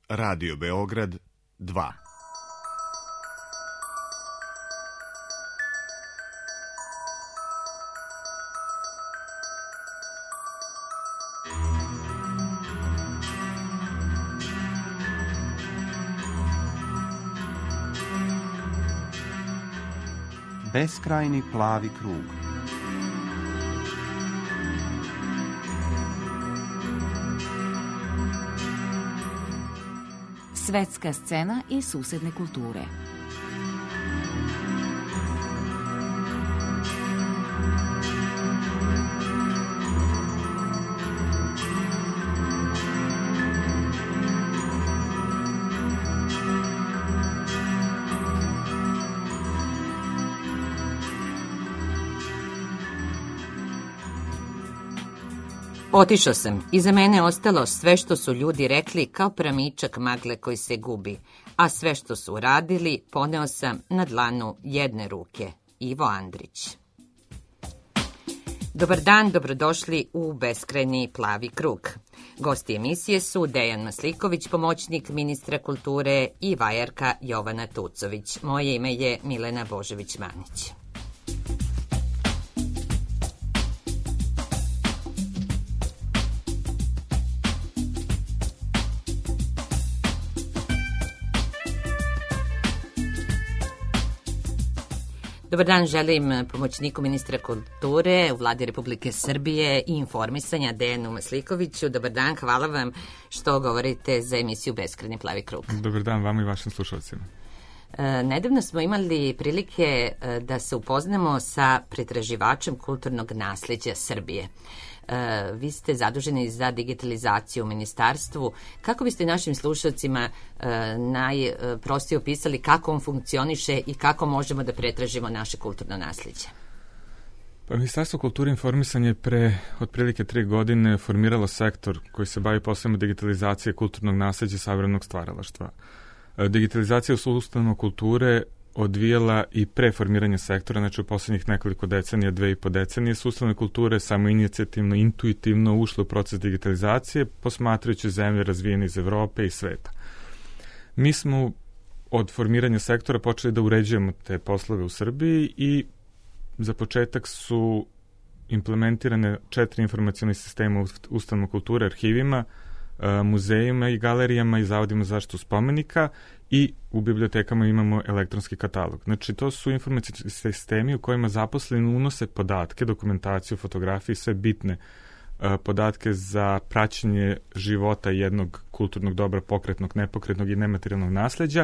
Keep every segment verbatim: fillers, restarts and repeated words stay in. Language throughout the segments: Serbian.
Radio Beograd dva. Beskrajni plavi krug. Svetska scena i susedne kulture. Otišao sam. Iza mene ostalo sve što su ljudi rekli kao pramičak magle koji se gubi, a sve što su uradili poneo sam na dlanu jedne ruke. Ivo Andrić. Dobar dan, dobrodošli u Beskrajni plavi krug. Gosti emisije su Dejan Masliković, pomoćnik ministra kulture, i vajarka Jovana Tucović. Moje ime je Milena Božović-Manić. Dobar dan, želim pomoćniku ministra kulture u Vladi Republike Srbije i informisanja Dejanu Maslikoviću. Dobar dan, hvala vam što govorite za emisiju Beskrajni plavi krug. Dobar dan vama i vašim slušalcima. E, nedavno smo imali prilike da se upoznamo sa pretraživačem kulturnog nasleđa Srbije. E, vi ste zaduženi za digitalizaciju u ministarstvu. Kako biste našim slušalcima e, najprostije opisali kako on funkcioniše i kako možemo da pretražimo naše kulturno nasleđe? Pa, Ministarstvo kulture i informisanja je pre otprilike tri godine formiralo sektor koji se bavi poslovima digitalizacije kulturnog nasleđa i savremenog stvaralaštva. E, digitalizacija u sustavima kulture odvijala i pre formiranja sektora, znači u poslednjih nekoliko decenija, dve i po decenije, sustavne kulture samo inicijativno, intuitivno ušle u proces digitalizacije, posmatrajući zemlje razvijene iz Evrope i sveta. Mi smo od formiranja sektora počeli da uređujemo te poslove u Srbiji i za početak su implementirane četiri informacioni sistema ustanova kulture, arhivima, muzejima i galerijama i zavodima za zaštitu spomenika, i u bibliotekama imamo elektronski katalog. Znači, to su informacijski sistemi u kojima zaposleni unose podatke, dokumentaciju, fotografije i sve bitne uh, podatke za praćenje života jednog kulturnog dobra, pokretnog, nepokretnog i nematerijalnog nasleđa.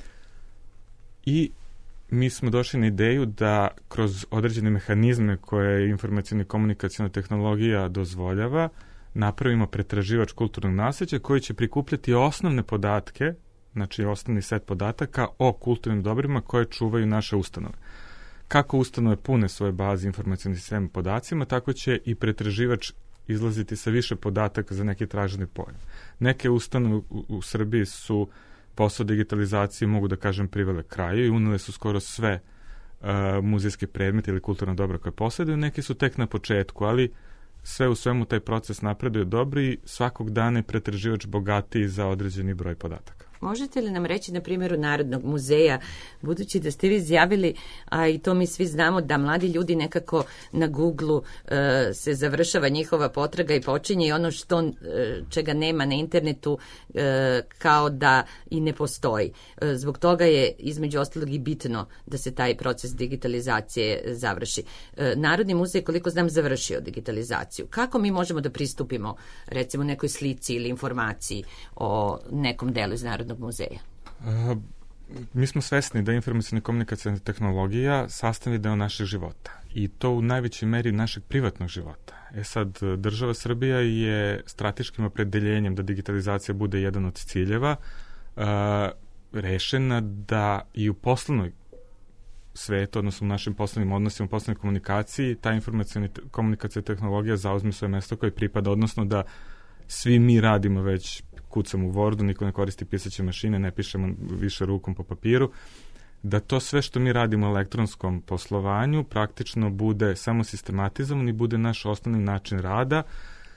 I mi smo došli na ideju da kroz određene mehanizme koje informacijna i komunikacijna tehnologija dozvoljava, napravimo pretraživač kulturnog nasleđa koji će prikupljati osnovne podatke, znači osnovni set podataka o kulturnim dobrima koje čuvaju naše ustanove. Kako ustanove pune svoje baze informacijnih sistema podacima, tako će i pretraživač izlaziti sa više podataka za neke tražene pojave. Neke ustanove u, u Srbiji su posao digitalizacije, mogu da kažem, privele kraju i unele su skoro sve uh, muzejske predmete ili kulturna dobra koje posjeduju. Neki su tek na početku, ali sve u svemu taj proces napreduje dobro i svakog dana je pretraživač bogatiji za određeni broj podataka. Možete li nam reći na primjeru Narodnog muzeja, budući da ste vi izjavili, a i to mi svi znamo, da mladi ljudi nekako na Google-u e, se završava njihova potraga i počinje i ono što e, čega nema na internetu e, kao da i ne postoji. E, zbog toga je između ostalog i bitno da se taj proces digitalizacije završi. E, Narodni muzej, koliko znam, završio digitalizaciju. Kako mi možemo da pristupimo recimo nekoj slici ili informaciji o nekom delu iz Narodnog muzeja? Uh, mi smo svesni da je informacijna komunikacijna tehnologija sastavni deo našeg života i to u najvećoj meri našeg privatnog života. E sad, država Srbija je strateškim opredeljenjem da digitalizacija bude jedan od ciljeva uh, rešena da i u poslovnoj svetu, odnosno u našim poslovnim odnosima, u poslovnoj komunikaciji, ta informacijna komunikacijna tehnologija zauzme svoje mesto koje pripada, odnosno da svi mi radimo već, kucamo u Wordu, niko ne koristi pisaće mašine, ne pišemo više rukom po papiru, da to sve što mi radimo u elektronskom poslovanju praktično bude samo sistematizovano i bude naš osnovni način rada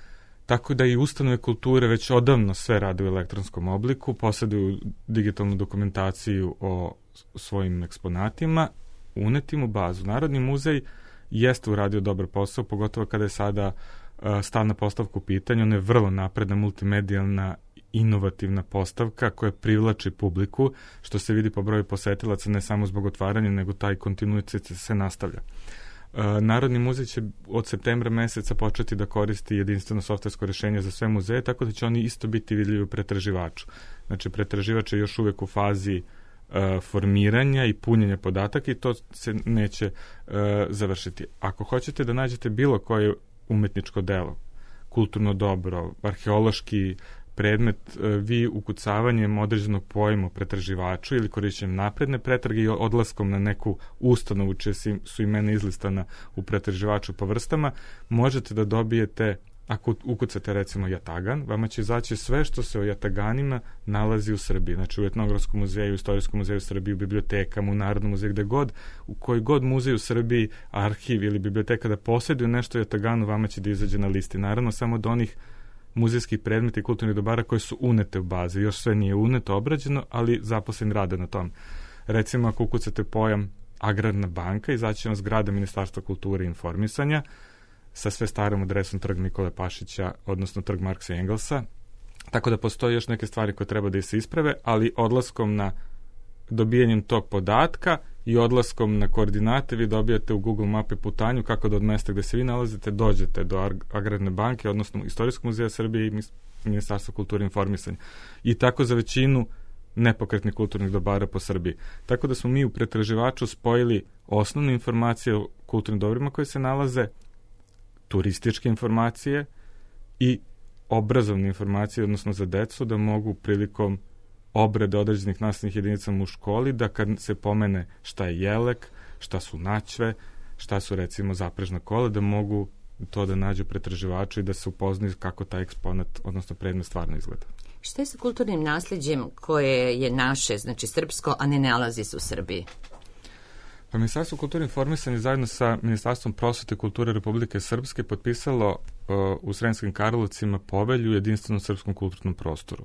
tako da i ustanove kulture već odavno sve rade u elektronskom obliku, posjeduju digitalnu dokumentaciju o svojim eksponatima, unetim u bazu. Narodni muzej jeste uradio dobar posao, pogotovo kada je sada uh, stalna postavka u pitanju. Ona je vrlo napredna, multimedijalna, inovativna postavka koja privlači publiku, što se vidi po broju posetilaca, ne samo zbog otvaranja, nego taj kontinuitet se nastavlja. Uh, Narodni muzej će od septembra meseca početi da koristi jedinstveno softversko rješenje za sve muzeje, tako da će oni isto biti vidljivi u pretraživaču. Znači, pretraživač je još uvijek u fazi uh, formiranja i punjenja podataka i to se neće uh, završiti. Ako hoćete da nađete bilo koje umetničko delo, kulturno dobro, arheološki predmet, vi ukucavanjem određenog pojma u pretraživaču ili korišćenjem napredne pretrage i odlaskom na neku ustanovu čije su imena izlistana u pretraživaču po vrstama, možete da dobijete, ako ukucate recimo Jatagan, vama će izaći sve što se o Jataganima nalazi u Srbiji. Znači u Etnografskom muzeju, u Istorijskom muzeju u Srbiji, u bibliotekama, u Narodnom muzeju, gde god, u koji god muzej u Srbiji, arhiv ili biblioteka da posjeduju nešto o Jataganu, vama će da izađe na listi. Naravno, samo do onih muzejskih predmeta i kulturnih dobara koje su unete u baze. Još sve nije uneto, obrađeno, ali zaposleni rade na tom. Recimo, ako ukucate pojam Agrarna banka, izaći će vam zgrada Ministarstva kulture i informisanja sa sve starom adresom Trg Nikole Pašića, odnosno Trg Marksa i Engelsa. Tako da postoje još neke stvari koje treba da se isprave, ali odlaskom na dobijanjem tog podatka i odlaskom na koordinate vi dobijate u Google mape putanju kako da od mesta gde se vi nalazite dođete do Agrarne banke, odnosno Istorijskog muzeja Srbije i Ministarstva kulture i informisanja. I tako za većinu nepokretnih kulturnih dobara po Srbiji. Tako da smo mi u pretraživaču spojili osnovne informacije o kulturnim dobrima koje se nalaze, turističke informacije i obrazovne informacije, odnosno za decu, da mogu prilikom obrade određenih nastavnih jedinica u školi, da kad se pomene šta je jelek, šta su načve, šta su recimo zaprežna kola, da mogu to da nađu pretraživaču i da se upoznaju kako taj eksponat, odnosno predmet stvarno izgleda. Šta je sa kulturnim nasljeđem koje je naše, znači srpsko, a ne nalazi se u Srbiji? Pa Ministarstvo kulture i informisanja zajedno sa Ministarstvom prosvete i kulture Republike Srpske potpisalo uh, u Sremskim Karlovcima povelju u jedinstvenom srpskom kulturnom prostoru.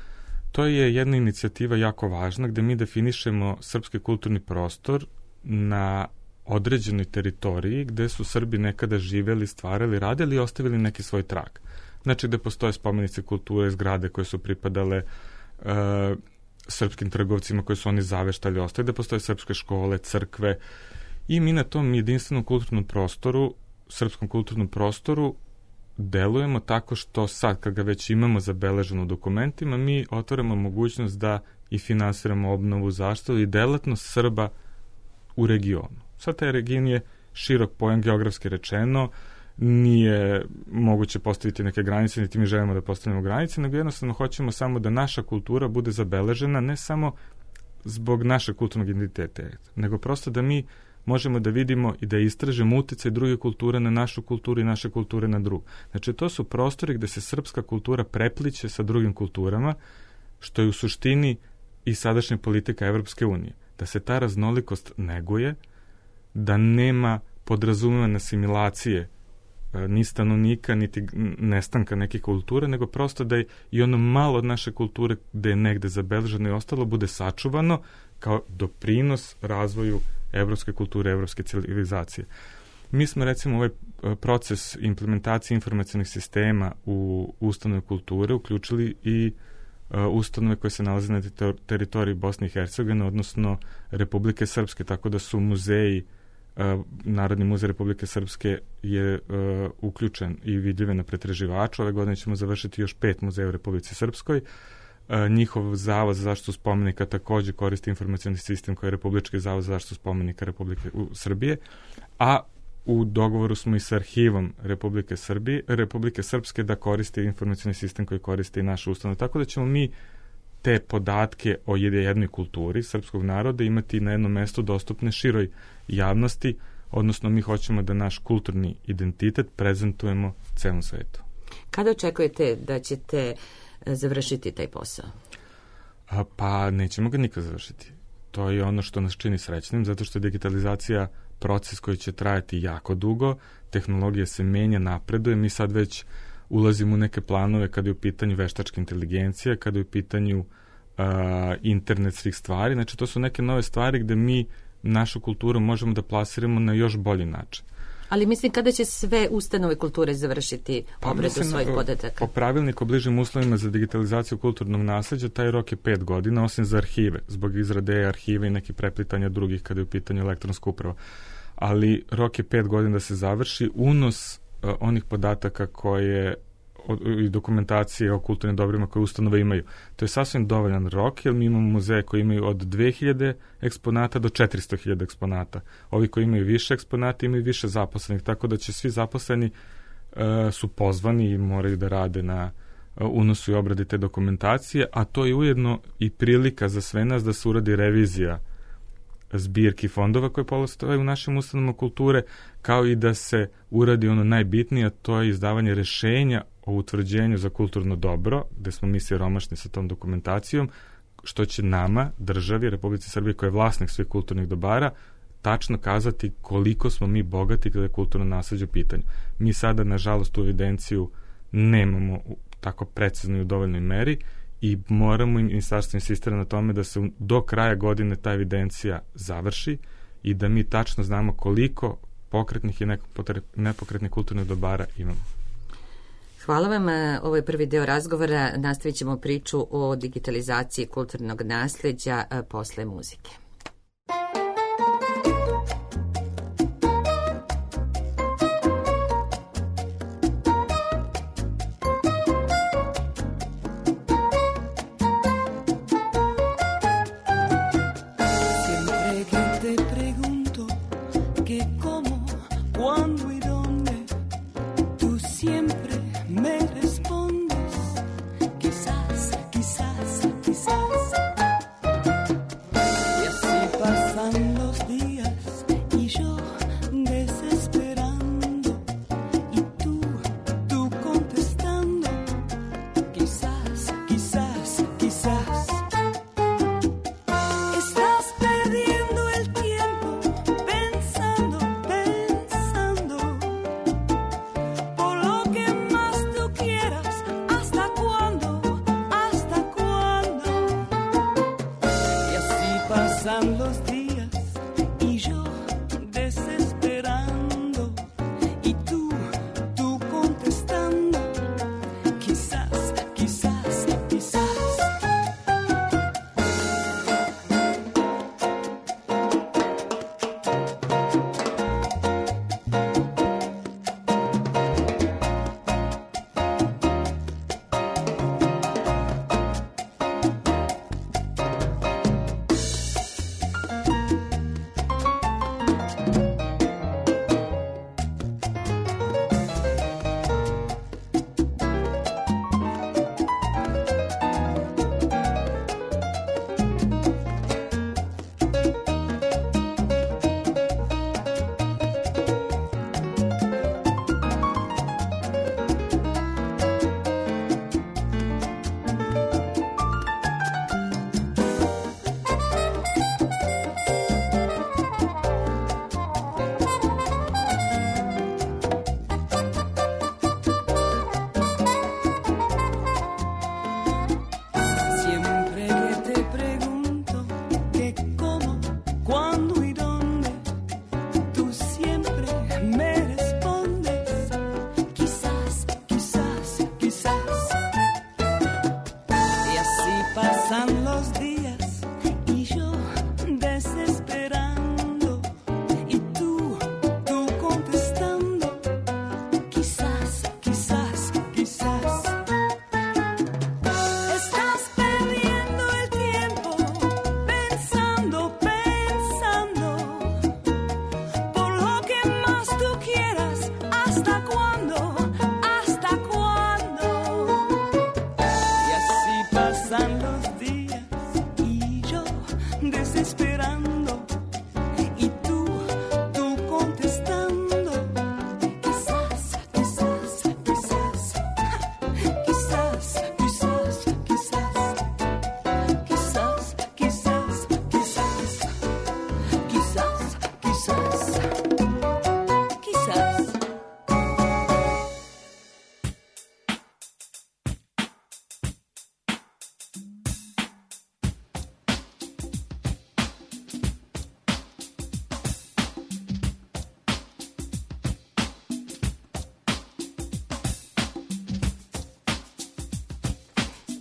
To je jedna inicijativa jako važna gde mi definišemo srpski kulturni prostor na određenoj teritoriji gde su Srbi nekada živeli, stvarali, radili i ostavili neki svoj trag. Znači gde postoje spomenice kulture, zgrade koje su pripadale uh, srpskim trgovcima koje su oni zaveštali, ostaje da postoje srpske škole, crkve i mi na tom jedinstvenom kulturnom prostoru, srpskom kulturnom prostoru delujemo tako što sad kad ga već imamo zabeleženo u dokumentima, mi otvaramo mogućnost da i finansiramo obnovu, zaštitu i delatnost Srba u regionu. Sad taj region je širok pojam geografski rečeno, nije moguće postaviti neke granice, niti mi želimo da postavimo granice, nego jednostavno hoćemo samo da naša kultura bude zabeležena ne samo zbog našeg kulturnog identiteta, nego prosto da mi možemo da vidimo i da istražimo uticaj druge kulture na našu kulturu i naše kulture na drugu. Znači, to su prostori gde se srpska kultura prepliče sa drugim kulturama, što je u suštini i sadašnja politika Evropske unije. Da se ta raznolikost neguje, da nema podrazumevane asimilacije ni stanovnika, niti nestanka neke kulture, nego prosto da je i ono malo od naše kulture gde je negde zabeleženo i ostalo bude sačuvano kao doprinos razvoju evropske kulture, evropske civilizacije. Mi smo recimo ovaj proces implementacije informacionih sistema u ustanove kulture uključili i uh, ustanove koje se nalaze na teritoriji Bosne i Hercegovine, odnosno Republike Srpske, tako da su muzeji, uh, Narodni muzej Republike Srpske je uh, uključen i vidljive na pretraživaču. Ove godine ćemo završiti još pet muzeja u Republici Srpskoj. Uh, njihov zavod za zaštitu spomenika takođe koristi informacioni sistem koji je Republički zavod za zaštitu spomenika Republike u Srbije, a u dogovoru smo i sa arhivom Republike Srbije, Republike Srpske da koristi informacioni sistem koji koristi i naša ustanova. Tako da ćemo mi te podatke o jednoj kulturi srpskog naroda imati na jednom mestu dostupne široj javnosti, odnosno mi hoćemo da naš kulturni identitet prezentujemo celom svetu. Kada očekujete da ćete završiti taj posao? A, pa nećemo ga nikad završiti. To je ono što nas čini srećnim, zato što je digitalizacija proces koji će trajati jako dugo, tehnologija se menja, napreduje, mi sad već ulazimo u neke planove kada je u pitanju veštačka inteligencija, kada je u pitanju uh, internet svih stvari. Znači, to su neke nove stvari gde mi našu kulturu možemo da plasiramo na još bolji način. Ali mislim, kada će sve ustanove kulture završiti obradu mislim, svojih podataka? Po pravilniku o bližim uslovima za digitalizaciju kulturnog nasleđa, taj rok je pet godina, osim za arhive, zbog izrade arhive i nekih preplitanja drugih kada je u pitanju elektronska uprava. Ali rok je pet godina da se završi. Unos uh, onih podataka koje i dokumentacije o kulturnim dobrima koje ustanove imaju. To je sasvim dovoljan rok, jer mi imamo muzeje koji imaju od dve hiljade eksponata do četiristo hiljada eksponata. Ovi koji imaju više eksponata imaju više zaposlenih, tako da će svi zaposleni uh, su pozvani i moraju da rade na uh, unosu i obradi te dokumentacije, a to je ujedno i prilika za sve nas da se uradi revizija zbirki fondova koje postoje u našim ustanovama kulture, kao i da se uradi ono najbitnije, a to je izdavanje rešenja o utvrđenju za kulturno dobro, gde smo mi siromašni sa tom dokumentacijom, što će nama, državi, Republici Srbije, koja je vlasnik svih kulturnih dobara, tačno kazati koliko smo mi bogati kada je kulturno nasleđe u pitanju. Mi sada, nažalost, tu evidenciju nemamo tako precizno i u dovoljnoj meri i moramo i ministarstvo insistira na tome da se do kraja godine ta evidencija završi i da mi tačno znamo koliko pokretnih i nepokretnih kulturnih dobara imamo. Hvala vam. Ovo je prvi deo razgovora. Nastavit ćemo priču o digitalizaciji kulturnog nasleđa posle muzike.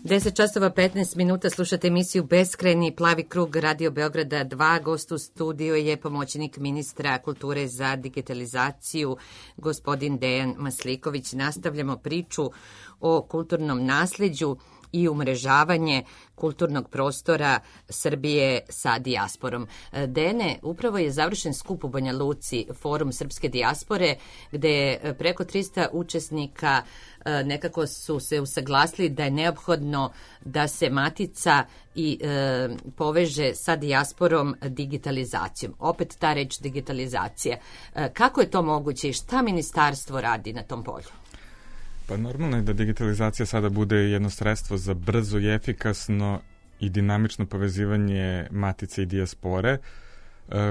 deset časova petnaest minuta slušate emisiju Beskrajni plavi krug Radio Beograda dva. Gost u studiju je pomoćnik ministra kulture za digitalizaciju, gospodin Dejan Masliković. Nastavljamo priču o kulturnom nasleđu i umrežavanje kulturnog prostora Srbije sa dijasporom. Dene, upravo je završen skup u Banja Luci, Forum srpske dijaspore, gde je preko trista učesnika nekako su se usaglasili da je neophodno da se matica i e, poveže sa dijasporom digitalizacijom. Opet ta reč digitalizacija. E, kako je to moguće i šta ministarstvo radi na tom polju? Pa normalno je da digitalizacija sada bude jedno sredstvo za brzo i efikasno i dinamično povezivanje matice i dijaspore. E,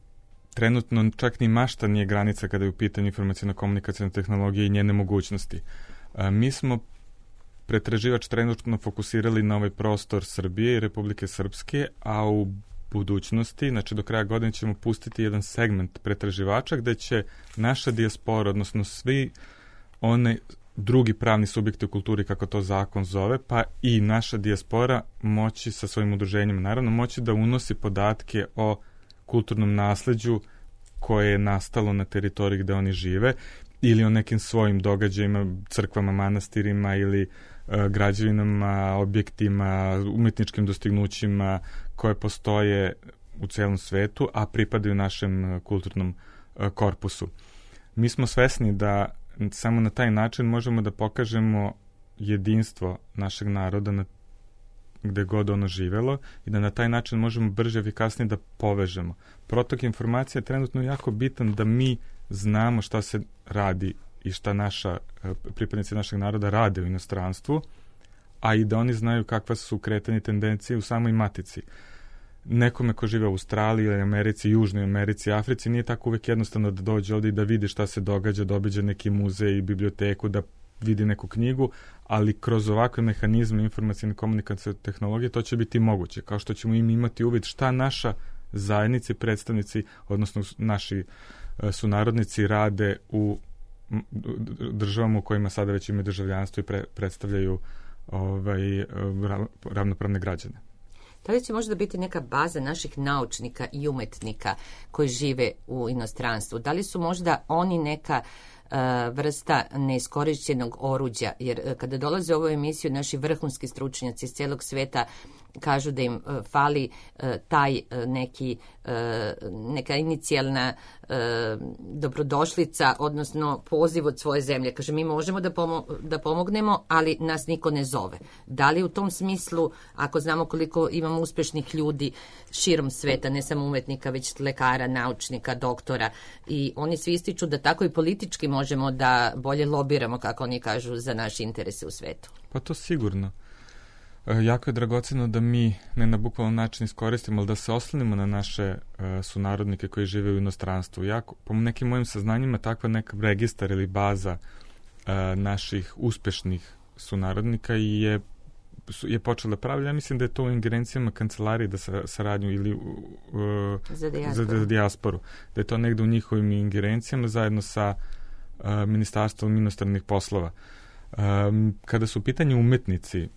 trenutno čak ni mašta nije granica kada je u pitanju informacijno-komunikacijne tehnologije i njene mogućnosti. E, mi smo pretraživač trenutno fokusirali na ovaj prostor Srbije i Republike Srpske, a u budućnosti, znači do kraja godine ćemo pustiti jedan segment pretraživača gde će naša dijaspora, odnosno svi one drugi pravni subjekti u kulturi, kako to zakon zove, pa i naša dijaspora moći sa svojim udruženjima, naravno, moći da unosi podatke o kulturnom nasleđu koje je nastalo na teritoriji gde oni žive ili o nekim svojim događajima, crkvama, manastirima ili e, građevinama, objektima, umetničkim dostignućima koje postoje u celom svetu, a pripadaju našem kulturnom e, korpusu. Mi smo svesni da samo na taj način možemo da pokažemo jedinstvo našeg naroda na gde god ono živelo i da na taj način možemo brže i efikasnije da povežemo. Protok informacija je trenutno jako bitan da mi znamo šta se radi i šta naša, pripadnici našeg naroda rade u inostranstvu, a i da oni znaju kakva su kretanje tendencije u samoj matici. Nekome ko žive u Australiji, Americi, Južnoj Americi, Africi, nije tako uvek jednostavno da dođe ovdje i da vidi šta se događa, da obiđe neki muzej i biblioteku, da vidi neku knjigu, ali kroz ovakve mehanizme informacijne komunikacijne tehnologije to će biti moguće, kao što ćemo im imati uvid šta naša zajednici, predstavnici, odnosno naši sunarodnici rade u državama u kojima sada već imaju državljanstvo i pre, predstavljaju ovaj, ravnopravne građane. Da li će možda biti neka baza naših naučnika i umetnika koji žive u inostranstvu? Da li su možda oni neka uh, vrsta neiskorišćenog oruđa? Jer uh, kada dolaze u ovu emisiju naši vrhunski stručnjaci iz cijelog sveta kažu da im uh, fali uh, taj uh, neki, uh, neka inicijalna uh, dobrodošlica, odnosno poziv od svoje zemlje. Kaže, mi možemo da, pomo- da pomognemo, ali nas niko ne zove. Da li u tom smislu, ako znamo koliko imamo uspešnih ljudi širom sveta, ne samo umetnika, već lekara, naučnika, doktora, i oni svi ističu da tako i politički možemo da bolje lobiramo, kako oni kažu, za naše interese u svetu? Pa to sigurno. Jako je dragoceno da mi ne na bukvalan način iskoristimo, ali da se oslonimo na naše uh, sunarodnike koji žive u inostranstvu. Jako, po nekim mojim saznanjima, takva neka registar ili baza uh, naših uspešnih sunarodnika je, je počela praviti. Ja mislim da je to u ingerencijama kancelarije da sa, saradnju ili uh, za, dijasporu. za, za dijasporu. Da je to negde u njihovim ingerencijama zajedno sa uh, Ministarstvom inostranih poslova. Um, kada su u pitanju umetnici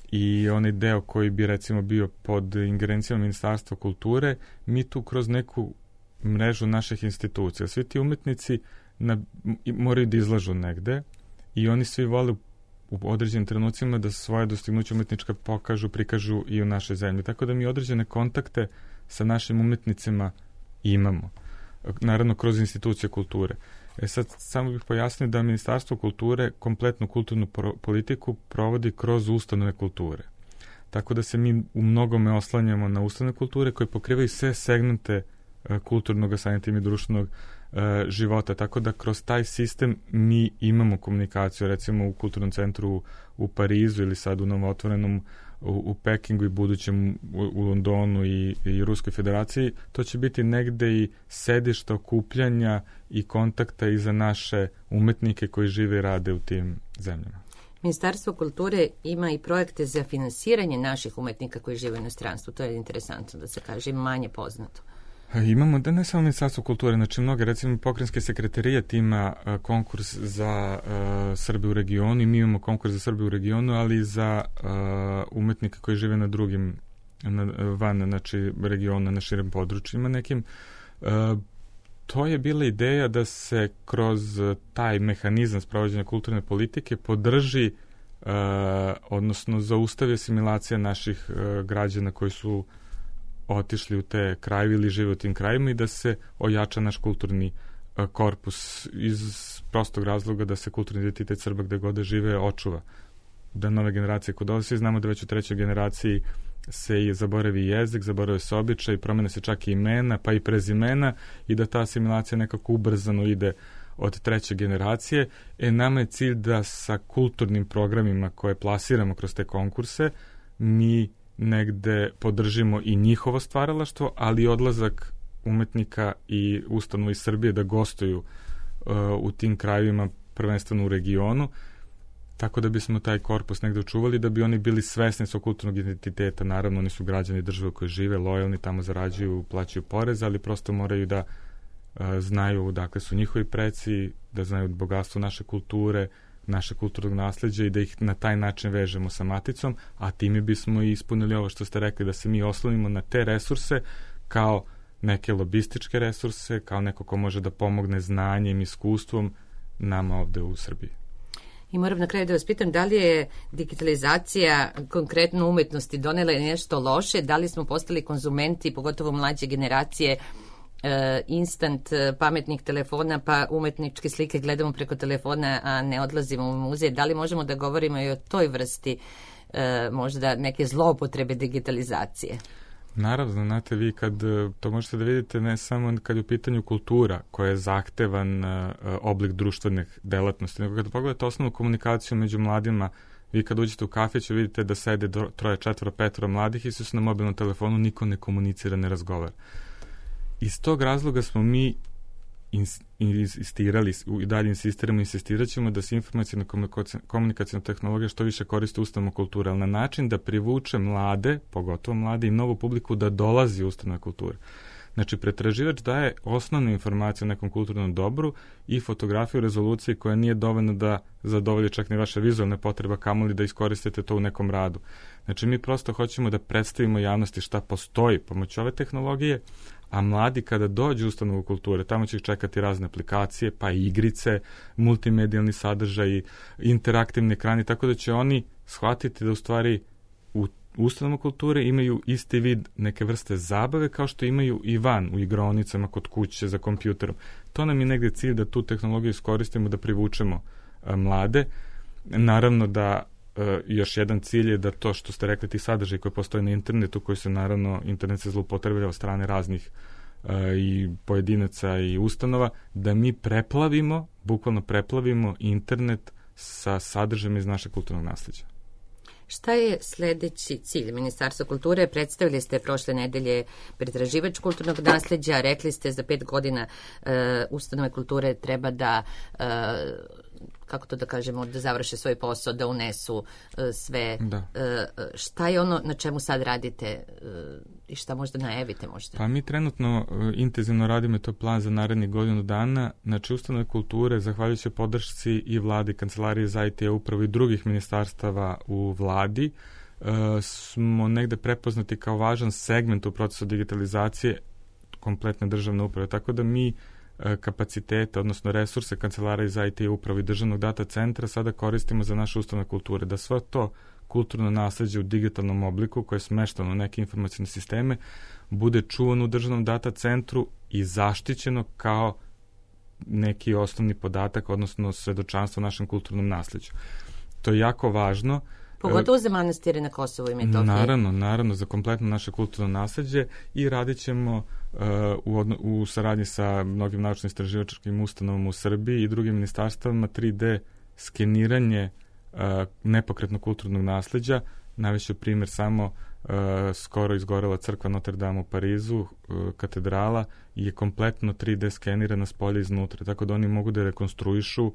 i onaj deo koji bi recimo bio pod ingerencijom Ministarstva kulture, mi tu kroz neku mrežu naših institucija. Svi ti umetnici na, moraju da izlažu negde i oni svi vole u određenim trenucima da svoje dostignuće umetnička pokažu, prikažu i u našoj zemlji. Tako da mi određene kontakte sa našim umetnicima imamo. Naravno, kroz institucije kulture. E sad, samo bih pojasnio da Ministarstvo kulture kompletnu kulturnu pro- politiku provodi kroz ustanove kulture. Tako da se mi u mnogome oslanjamo na ustanove kulture koje pokrivaju sve segmente e, kulturnog, samim tim i društvenog e, života. Tako da kroz taj sistem mi imamo komunikaciju, recimo u Kulturnom centru u, u Parizu ili sad u novotvorenom u, u Pekingu i budućem u, u Londonu i, i Ruskoj federaciji. To će biti negde i sedište okupljanja i kontakta i za naše umetnike koji žive i rade u tim zemljama. Ministarstvo kulture ima i projekte za finansiranje naših umetnika koji žive u inostranstvu. To je interesantno da se kaže, manje poznato. Imamo, da ne samo Ministarstvo kulture, znači mnoge, recimo Pokrajinski sekretarijat ima a, konkurs za a, Srbe u regionu i mi imamo konkurs za Srbe u regionu, ali i za a, umetnike koji žive na drugim, na, van, znači regiona, na širem područjima nekim. A, to je bila ideja da se kroz taj mehanizam sprovođenja kulturne politike podrži, a, odnosno zaustavi asimilacija naših a, građana koji su otišli u te krajeve ili žive u tim krajima i da se ojača naš kulturni uh, korpus iz prostog razloga da se kulturni identitet Srba gde god da žive očuva. Da nove generacije kod dolaze, znamo da već u trećoj generaciji se i zaboravi jezik, zaborave se običaj, promene se čak i imena, pa i prezimena i da ta asimilacija nekako ubrzano ide od treće generacije. E, nama je cilj da sa kulturnim programima koje plasiramo kroz te konkurse mi negde podržimo i njihovo stvaralaštvo, ali i odlazak umetnika i ustanova iz Srbije da gostuju uh, u tim krajevima, prvenstveno u regionu, tako da bismo taj korpus negde očuvali, da bi oni bili svesni svog kulturnog identiteta. Naravno, oni su građani države koji žive, lojalni, tamo zarađuju, plaćaju porez, ali prosto moraju da uh, znaju dakle su njihovi preci, da znaju bogatstvo naše kulture, naše kulturnog nasleđa i da ih na taj način vežemo sa maticom, a time bismo i ispunili ovo što ste rekli, da se mi oslonimo na te resurse kao neke lobističke resurse, kao neko ko može da pomogne znanjem, iskustvom nama ovde u Srbiji. I moram na kraju da vas pitam, da li je digitalizacija konkretno umetnosti donela nešto loše, da li smo postali konzumenti, pogotovo mlađe generacije, instant pametnih telefona, pa umetničke slike gledamo preko telefona, a ne odlazimo u muzej. Da li možemo da govorimo i o toj vrsti možda neke zloupotrebe digitalizacije? Naravno, znate vi kad, to možete da vidite ne samo kad je u pitanju kultura koja je zahtevan uh, oblik društvenih delatnosti, nego kad pogledate osnovnu komunikaciju među mladima, vi kad uđete u kafić vidite da sede do, troje, četvoro, petoro mladih i su se na mobilnom telefonu, niko ne komunicira, ne razgovara. Iz tog razloga smo mi insistirali i dalje insistiramo i insistirat ćemo da se informacijna komunikacijna tehnologija što više koriste u ustanovama kulture, ali na način da privuče mlade, pogotovo mlade i novu publiku da dolazi u ustanove kulture. Znači, pretraživač daje osnovnu informaciju o nekom kulturnom dobru i fotografiju rezolucije koja nije dovoljna da zadovolji čak ni vaše vizualne potreba, kamoli da iskoristite to u nekom radu. Znači, mi prosto hoćemo da predstavimo javnosti šta postoji pomoću ove tehnologije, a mladi kada dođu u ustanovu kulture, tamo će ih čekati razne aplikacije, pa i igrice, multimedijalni sadržaj, interaktivni ekrani, tako da će oni shvatiti da u stvari u ustanovu kulture imaju isti vid neke vrste zabave kao što imaju i van, u igraonicama, kod kuće, za kompjuterom. To nam je negde cilj da tu tehnologiju iskoristimo, da privučemo a, mlade. Naravno da a, još jedan cilj je da to što ste rekli, ti sadržaj koji postoje na internetu, koji se naravno, internet se zloupotrebljava od strane raznih a, i pojedinaca i ustanova, da mi preplavimo, bukvalno preplavimo internet sa sadržajem iz našeg kulturnog nasleđa. Šta je sledeći cilj Ministarstva kulture? Predstavili ste prošle nedelje pretraživač kulturnog nasleđa, rekli ste za pet godina uh, ustanove kulture treba da, uh, kako to da kažemo, da završe svoj posao, da unesu uh, sve. Da. Uh, šta je ono na čemu sad radite uh, i šta možda najavite možda? Pa mi trenutno uh, intenzivno radimo to plan za narednih godinu dana. Znači, ustanove kulture, zahvaljujući podršci i vladi, kancelarije za I T upravo i drugih ministarstava u vladi, uh, smo negde prepoznati kao važan segment u procesu digitalizacije kompletne državne uprave. Tako da mi kapacitete, odnosno resurse kancelarije za I T upravo i državnog data centra sada koristimo za naše ustanove kulture, da sve to kulturno nasleđe u digitalnom obliku koje je smeštano u neke informacijne sisteme bude čuvano u državnom data centru i zaštićeno kao neki osnovni podatak, odnosno svedočanstvo našem kulturnom nasleđu. To je jako važno. Pogotovo za manastire na Kosovu i Metohiji. Naravno, naravno, za kompletno naše kulturno nasleđe i radit ćemo uh, u, odno, u saradnji sa mnogim naučno-istraživačkim ustanovama u Srbiji i drugim ministarstvama tri D skeniranje uh, nepokretnog kulturnog nasleđa. Najveći primjer samo uh, skoro izgorela crkva Notre Dame u Parizu, uh, katedrala, je kompletno tri D skenirana s polja iznutra, tako da oni mogu da rekonstruišu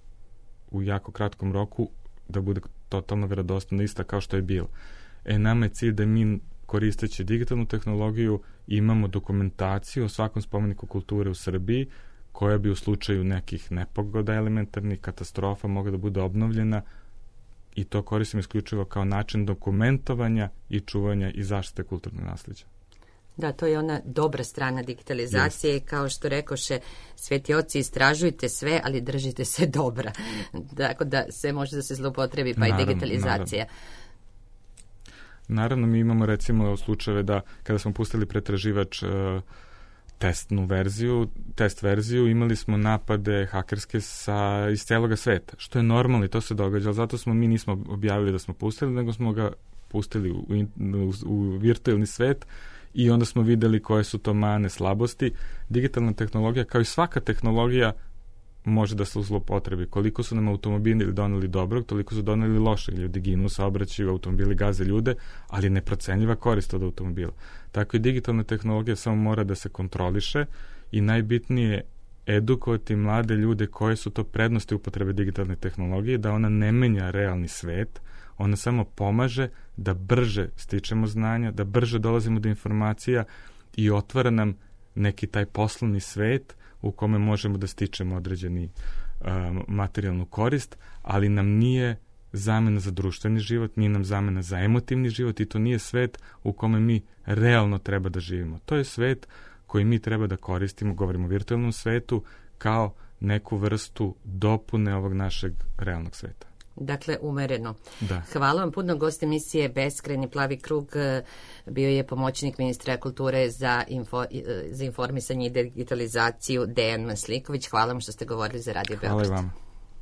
u jako kratkom roku da bude totalno verodostojno ista kao što je bilo. E, nama je cilj da mi koristeći digitalnu tehnologiju imamo dokumentaciju o svakom spomeniku kulture u Srbiji koja bi u slučaju nekih nepogoda elementarnih katastrofa mogla da bude obnovljena i to koristim isključivo kao način dokumentovanja i čuvanja i zaštite kulturnog nasleđa. Da, to je ona dobra strana digitalizacije i kao što rekoše sveti oci, istražujte sve, ali držite se dobra. Tako da sve može da se zlopotrebi, pa naravno, i digitalizacija. Naravno. naravno, mi imamo recimo slučajeve da kada smo pustili pretraživač uh, testnu verziju, test verziju, imali smo napade hakerske sa, iz celoga sveta, što je normalno i to se događa, ali zato smo mi nismo objavili da smo pustili, nego smo ga pustili u, u, u virtualni svet i onda smo videli koje su to mane, slabosti. Digitalna tehnologija, kao i svaka tehnologija, može da se zlopotrebi. Koliko su nam automobili doneli dobrog, toliko su doneli lošeg. Ljudi ginu, saobraćaju, automobili gaze ljude, ali neprocenljiva korist od automobila. Tako i digitalna tehnologija samo mora da se kontroliše i najbitnije edukovati mlade ljude koje su to prednosti upotrebe digitalne tehnologije, da ona ne menja realni svet, ona samo pomaže da brže stičemo znanja, da brže dolazimo do informacija i otvara nam neki taj poslovni svet u kome možemo da stičemo određeni uh, materijalnu korist, ali nam nije zamena za društveni život, nije nam zamena za emotivni život i to nije svet u kome mi realno treba da živimo. To je svet koji mi treba da koristimo, govorimo o virtualnom svetu, kao neku vrstu dopune ovog našeg realnog sveta. Dakle, umereno. Da. Hvala vam puno. Gost emisije Beskrajni plavi krug bio je pomoćnik ministra kulture za, info, za informisanje i digitalizaciju Dejan Masliković. Hvala vam što ste govorili za Radio Beograd. Hvala vam.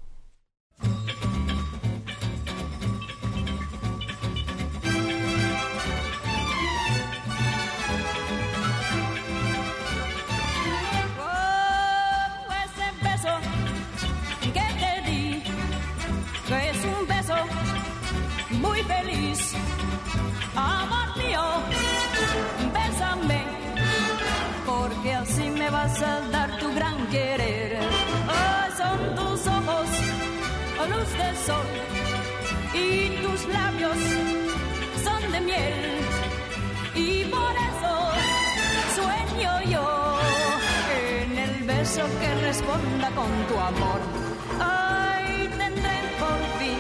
Vas a dar tu gran querer. Oh, son tus ojos, oh, luz del sol, y tus labios son de miel, y por eso sueño yo en el beso que responda con tu amor. Ay, tendré por fin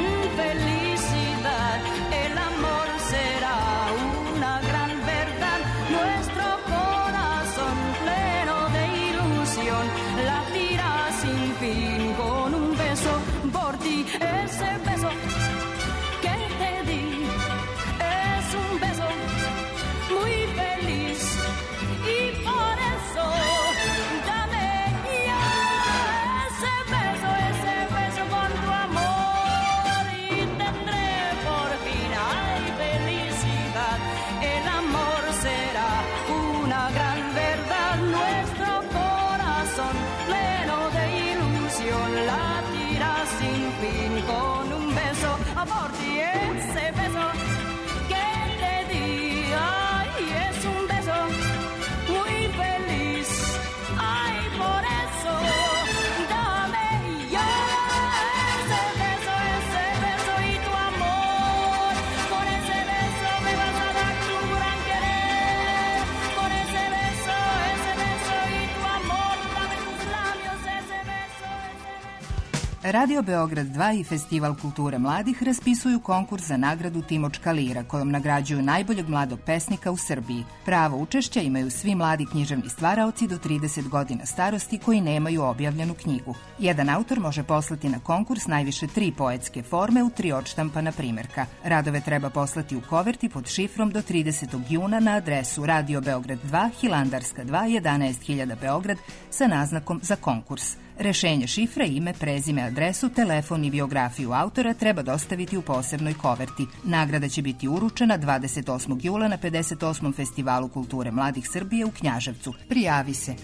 felicidad, el amor será una gran verdad, nuestro corazón pleno de ilusión latirá sin fin con un beso por ti. Ese beso que te di es un beso muy feliz y por eso dame ya ese beso, ese beso con tu amor y tendré por fin ay felicidad, el amor será una gran verdad, nuestro corazón pleno de ilusión latirá sin fin con un beso por ti. Ese beso que te di, ay, es un beso muy feliz, ay, por eso dame ya ese beso, ese beso y tu amor, con ese beso me vas a dar tu gran querer, con ese beso, ese beso y tu amor, dame tus labios, ese beso, ese beso. Radio Beograd dva i Festival kulture mladih raspisuju konkurs za nagradu Timočka lira, kojom nagrađuju najboljeg mladog pesnika u Srbiji. Pravo učešća imaju svi mladi književni stvaraoci do trideset godina starosti koji nemaju objavljenu knjigu. Jedan autor može poslati na konkurs najviše tri poetske forme u tri odštampana primerka. Radove treba poslati u koverti pod šifrom do tridesetog juna na adresu Radio Beograd dva, Hilandarska dva, jedanaest hiljada Beograd sa naznakom za konkurs. Rešenje šifre, ime, prezime, adresu, telefon i biografiju autora treba dostaviti u posebnoj koverti. Nagrada će biti uručena dvadeset osmog jula na pedeset osmom Festivalu kulture mladih Srbije u Knjaževcu. Prijavi se.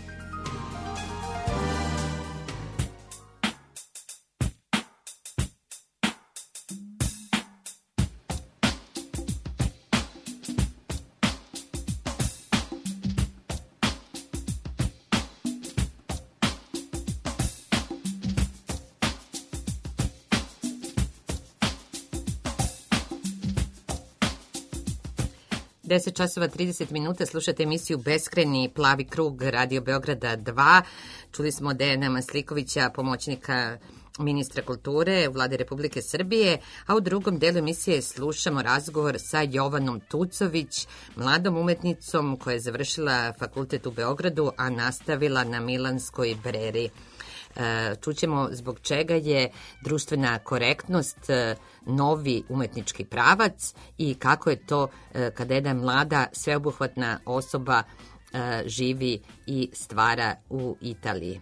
deset časova trideset minuta, slušate emisiju Beskrajni plavi krug Radio Beograda dva. Čuli smo Dejana Maslikovića, pomoćnika ministra kulture u Vladi Republike Srbije, a u drugom delu emisije slušamo razgovor sa Jovanom Tucović, mladom umetnicom koja je završila fakultet u Beogradu, a nastavila na Milanskoj Breri. Čućemo zbog čega je društvena korektnost novi umetnički pravac i kako je to kada jedna mlada sveobuhvatna osoba živi i stvara u Italiji.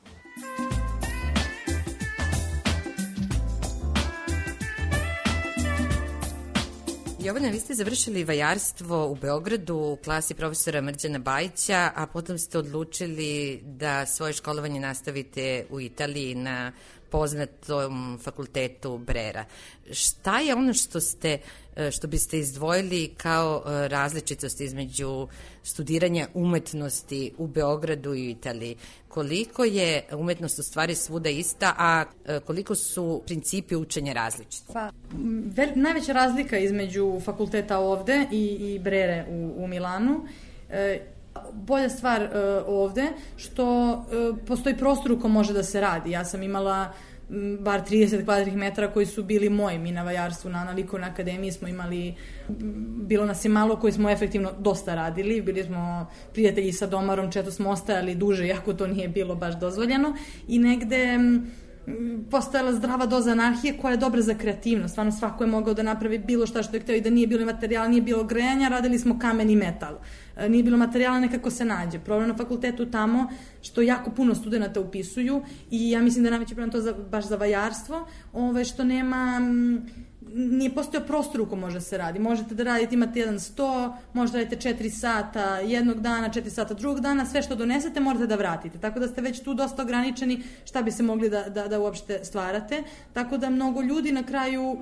Jovana, vi ste završili vajarstvo u Beogradu u klasi profesora Mrđana Bajića, a potom ste odlučili da svoje školovanje nastavite u Italiji na poznatom fakultetu Brera. Šta je ono što ste, što biste izdvojili kao različitost između studiranja umetnosti u Beogradu i Italiji? Koliko je umetnost u stvari svuda ista, a koliko su principi učenja različiti? Pa, vel, najveća razlika između fakulteta ovde i, i Brere u, u Milanu, e, bolja stvar e, ovde što e, postoji prostor u kom može da se radi. Ja sam imala m, bar trideset kvadratnih metara koji su bili moji. Mi na vajarstvu, na, na likovnoj akademiji smo imali, bilo nas je malo koji smo efektivno dosta radili. Bili smo prijatelji sa domarom, četo smo ostajali duže, iako to nije bilo baš dozvoljeno. I negde m, postojala zdrava doza anarhije koja je dobra za kreativnost. Stvarno svako je mogao da napravi bilo šta što je hteo i da nije bilo materijala, nije bilo grejanja, radili smo kamen i metal. Nije bilo materijala, nekako se nađe. Problem na fakultetu tamo što jako puno studenta upisuju i ja mislim da je najveći problem to za, baš za vajarstvo, ove, što nema, nije postojao prostor u kom može se radi. Možete da radite, imate jedan sto, možete da radite četiri sata jednog dana, četiri sata drugog dana, sve što donesete morate da vratite. Tako da ste već tu dosta ograničeni šta bi se mogli da, da, da uopšte stvarate. Tako da mnogo ljudi na kraju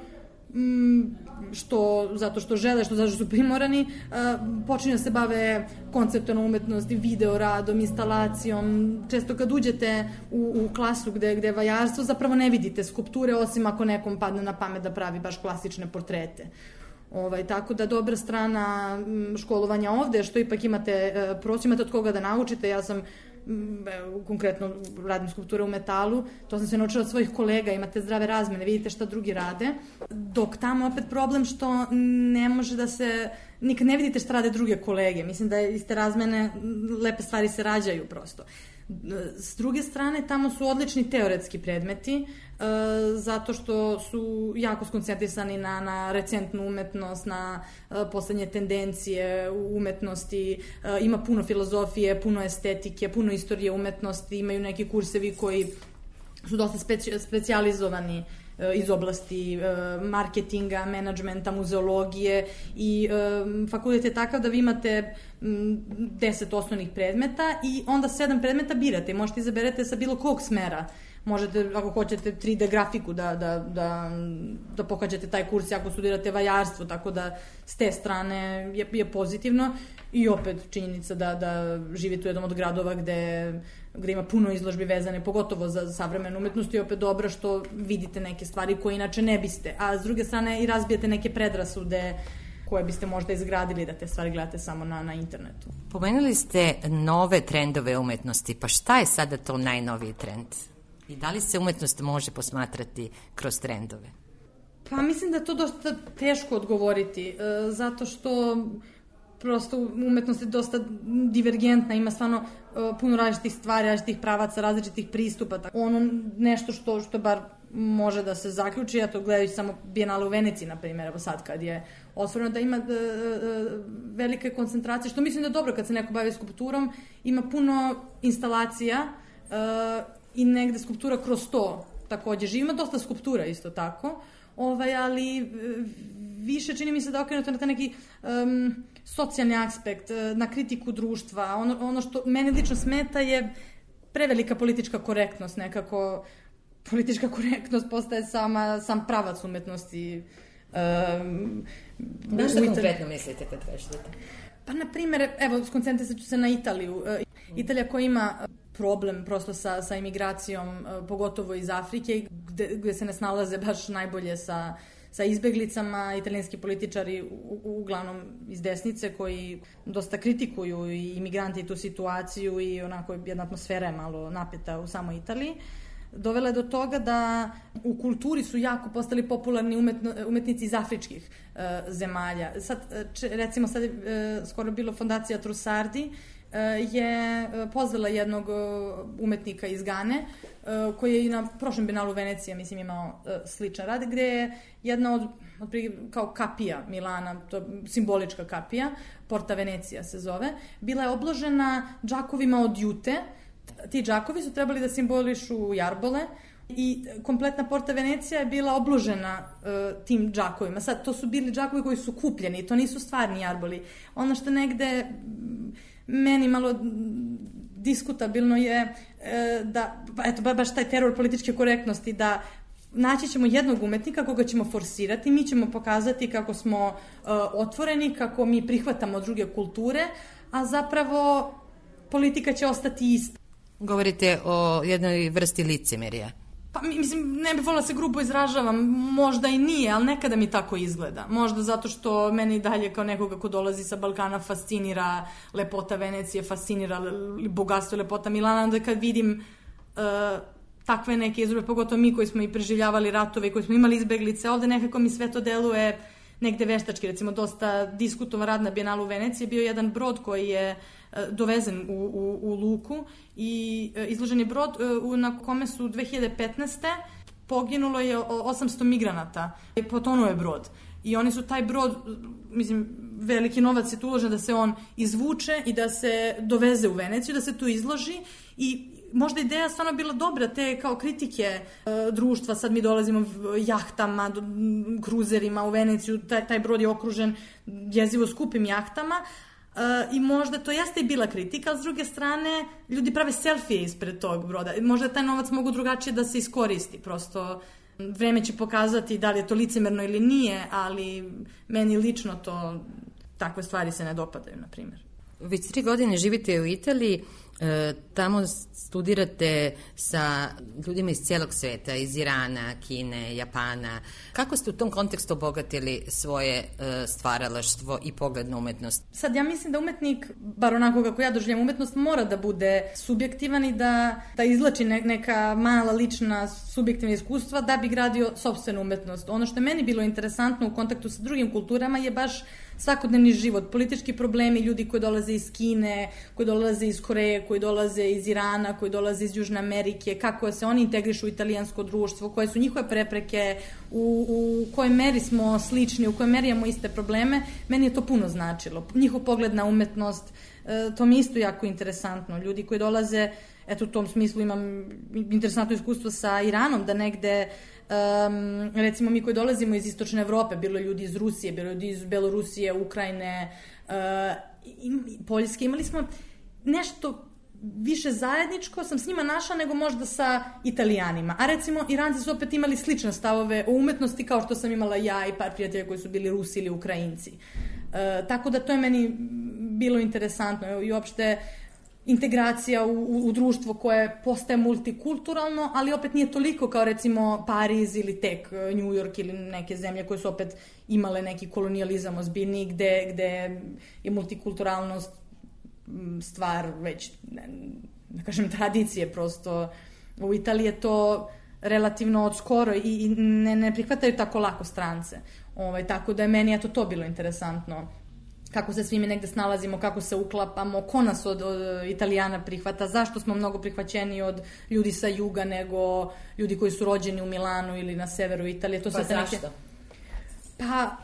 što, zato što žele, što zato što su primorani, počinju da se bave konceptualnom umetnosti, video radom, instalacijom. Često kad uđete u, u klasu gde, gde je vajarstvo, zapravo ne vidite skulpture, osim ako nekom padne na pamet da pravi baš klasične portrete. Ovaj, tako da dobra strana školovanja ovde, što ipak imate prostor, imate od koga da naučite. Ja sam konkretno radim skulpture u metalu, to sam se naučila od svojih kolega, imate zdrave razmene, vidite šta drugi rade, dok tamo opet problem što ne može da se, nikad ne vidite šta rade druge kolege, mislim da iz te razmene lepe stvari se rađaju prosto. S druge strane, tamo su odlični teoretski predmeti, zato što su jako skoncentrisani na, na recentnu umetnost, na poslednje tendencije u umetnosti, ima puno filozofije, puno estetike, puno istorije umetnosti, imaju neki kursevi koji su dosta speci, specijalizovani iz oblasti marketinga, menadžmenta, muzeologije i fakultet je takav da vi imate deset osnovnih predmeta i onda sedam predmeta birate. Možete izaberete sa bilo kog smera. Možete, ako hoćete tri D grafiku da, da, da, da pohađate taj kurs ako studirate vajarstvo, tako da s te strane je, je pozitivno i opet činjenica da, da živite u jednom od gradova gde, gde ima puno izložbi vezane, pogotovo za savremenu umetnost i opet dobro što vidite neke stvari koje inače ne biste, a s druge strane i razbijete neke predrasude koje biste možda izgradili da te stvari gledate samo na, na internetu. Pomenuli ste nove trendove umetnosti, pa šta je sada to najnoviji trend? I da li se umetnost može posmatrati kroz trendove? Pa mislim da je to dosta teško odgovoriti, e, zato što prosto umetnost je dosta divergentna, ima stvarno e, puno različitih stvari, različitih pravaca, različitih pristupa. Tako. Ono nešto što, što bar može da se zaključi, ja to gledajući samo Bijenale u Veneciji, na primjer, evo sad kad je otvoreno, da ima e, e, velike koncentracije, što mislim da je dobro kad se neko bavi skulpturom, ima puno instalacija, e, i negde skulptura kroz to takođe živi. Ima dosta skulptura isto tako, ovaj, ali više čini mi se da okrenuto na taj neki um, socijalni aspekt, na kritiku društva. Ono, ono što mene lično smeta je prevelika politička korektnost, nekako politička korektnost postaje sama, sam pravac umetnosti. Um, da što konkretno mislite kad kažete? Pa, na primjer, evo, skoncentrisat ću se na Italiju. Italija koja ima problem prosto sa, sa imigracijom, pogotovo iz Afrike, gde, gde se ne snalaze baš najbolje sa, sa izbeglicama, italijanski političari u, uglavnom iz desnice koji dosta kritikuju i imigranti i tu situaciju i onako jedna atmosfera je malo napeta u samoj Italiji. Dovela je do toga da u kulturi su jako postali popularni umetno, umetnici iz afričkih e, zemalja. Sad, če, recimo, sad je e, skoro bilo fondacija Trussardi, e, je pozvala jednog umetnika iz Gane, e, koji je i na prošlom Bienalu Venecija, mislim, imao e, sličan rad, gde je jedna od, od kao kapija Milana, to je simbolička kapija, Porta Venecija se zove, bila je obložena džakovima od jute. Ti džakovi su trebali da simbolišu jarbole i kompletna Porta Venecija je bila obložena uh, tim džakovima. Sad, to su bili džakovi koji su kupljeni, to nisu stvarni jarboli. Ono što negde meni malo diskutabilno je uh, da, eto, baš taj teror političke korektnosti, da naći ćemo jednog umetnika koga ćemo forsirati, mi ćemo pokazati kako smo uh, otvoreni, kako mi prihvatamo druge kulture, a zapravo politika će ostati ista. Govorite o jednoj vrsti licemerja. Pa mislim, ne bih volila da se grubo izražavam, možda i nije, ali nekada mi tako izgleda. Možda zato što mene i dalje kao nekoga ko dolazi sa Balkana fascinira lepota Venecije, fascinira bogatstvo i lepota Milana, onda kad vidim uh, takve neke izrube, pogotovo mi koji smo i preživljavali ratove, koji smo imali izbeglice, ovde nekako mi sve to deluje negde veštački. Recimo, dosta diskutovan rad na Bienalu Venecije bio jedan brod koji je dovezen u, u, u luku i izložen je brod na kome su dve hiljade petnaeste poginulo je osamsto migranata. Potonuo je brod. I oni su taj brod, mislim, veliki novac je tu uložen da se on izvuče i da se doveze u Veneciju, da se tu izloži i možda ideja stvarno bila dobra, te kao kritike e, društva, sad mi dolazimo jahtama, kruzerima u Veneciju, taj, taj brod je okružen jezivo skupim jahtama, e, i možda to jeste i bila kritika, ali s druge strane ljudi prave selfije ispred tog broda. Možda taj novac mogu drugačije da se iskoristi, prosto vreme će pokazati da li je to licemerno ili nije, ali meni lično to, takve stvari se ne dopadaju, na primjer. Već tri godine živite u Italiji, e, tamo studirate sa ljudima iz cijelog sveta, iz Irana, Kine, Japana. Kako ste u tom kontekstu obogatili svoje e, stvaralaštvo i pogled na umetnost? Sad, ja mislim da umetnik, bar onako kako ja doživljam umetnost, mora da bude subjektivan i da, da izlači ne, neka mala lična subjektivna iskustva da bi gradio sopstvenu umetnost. Ono što je meni bilo interesantno u kontaktu sa drugim kulturama je baš svakodnevni život, politički problemi, ljudi koji dolaze iz Kine, koji dolaze iz Koreje, koji dolaze iz Irana, koji dolaze iz Južne Amerike, kako se oni integrišu u italijansko društvo, koje su njihove prepreke, u, u kojoj meri smo slični, u kojoj meri imamo iste probleme. Meni je to puno značilo. Njihov pogled na umetnost, to mi je isto jako interesantno. Ljudi koji dolaze, eto u tom smislu imam interesantno iskustvo sa Iranom, da negde Um, recimo mi koji dolazimo iz istočne Evrope, bilo ljudi iz Rusije, bilo ljudi iz Belorusije, Ukrajine, uh, i, i Poljske, imali smo nešto više zajedničko, sam s njima našla nego možda sa Italijanima. A recimo Iranci su opet imali slične stavove o umetnosti kao što sam imala ja i par prijatelja koji su bili Rusi ili Ukrajinci. Uh, tako da to je meni bilo interesantno i uopšte integracija u, u, u društvo koje postaje multikulturalno, ali opet nije toliko kao recimo Pariz ili tek New York ili neke zemlje koje su opet imale neki kolonijalizam ozbiljniji, gde, gde je multikulturalnost stvar već, ne, ne kažem tradicije, prosto u Italiji je to relativno od skoro i, i ne, ne prihvataju tako lako strance. Ovaj, tako da je meni eto to bilo interesantno. Kako se svi mi negde snalazimo, kako se uklapamo, ko nas od, od Italijana prihvata, zašto smo mnogo prihvaćeni od ljudi sa juga nego ljudi koji su rođeni u Milanu ili na severu Italije. To pa zašto? Neke... Pa,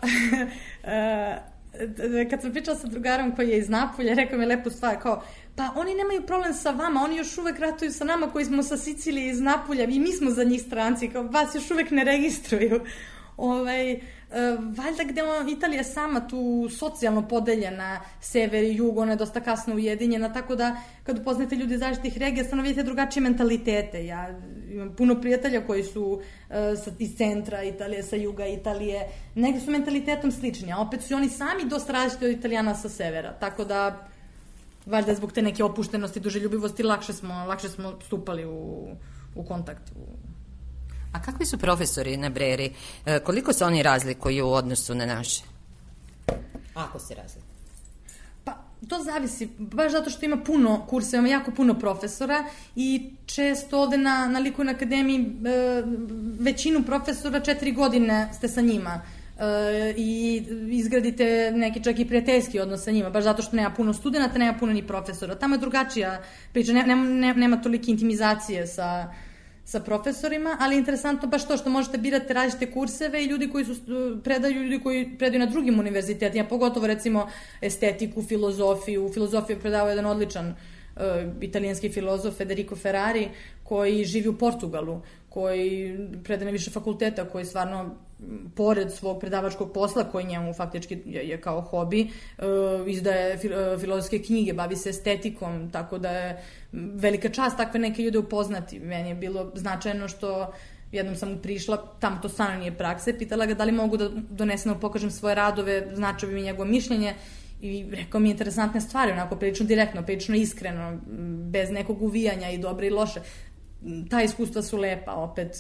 kad sam pričala sa drugarom koji je iz Napulja, rekao mi je lepu stvar, kao, pa oni nemaju problem sa vama, oni još uvek ratuju sa nama koji smo sa Sicilije iz Napulja i mi smo za njih stranci, kao vas još uvek ne registruju. Ovaj, uh, valjda gde on, Italija sama tu socijalno podeljena, sever i jug, ona je dosta kasno ujedinjena, tako da kad upoznate ljudi iz različitih regija, stvarno vidite drugačije mentalitete. Ja imam puno prijatelja koji su uh, sa, iz centra Italije, sa juga Italije, negde su mentalitetom slični, a opet su oni sami dosta različiti od Italijana sa severa, tako da valjda zbog te neke opuštenosti, duželjubivosti, lakše smo, lakše smo stupali u, u kontakt. A kakvi su profesori na Breri? E, koliko se oni razlikuju u odnosu na naše? Ako se razlikuju? Pa, to zavisi, baš zato što ima puno kursa, ima jako puno profesora i često ovde na, na Likovnoj akademiji e, većinu profesora četiri godine ste sa njima e, i izgradite neki čak i prijateljski odnos sa njima, baš zato što nema puno studenta, nema puno ni profesora. Tamo je drugačija priča, nema, nema, nema tolike intimizacije sa sa profesorima, ali interesantno baš to što možete birati različite kurseve i ljudi koji su predaju, ljudi koji predaju na drugim univerzitetima, pogotovo recimo estetiku, filozofiju. Filozofiju predavao jedan odličan uh, italijanski filozof Federico Ferrari koji živi u Portugalu, koji predaje na više fakulteta, koji stvarno pored svog predavačkog posla, koji njemu faktički je, je kao hobi, uh, izdaje fil, uh, filozofske knjige, bavi se estetikom, tako da je velika čast takve neke ljude upoznati. Meni je bilo značajno što jednom sam mu prišla, tamo to stvarno nije praksa, pitala ga da li mogu da donesem, pokažem svoje radove, značio bi mi njegovo mišljenje i rekao mi je interesantne stvari, onako prilično direktno, prilično iskreno, bez nekog uvijanja i dobre i loše. Ta iskustva su lepa, opet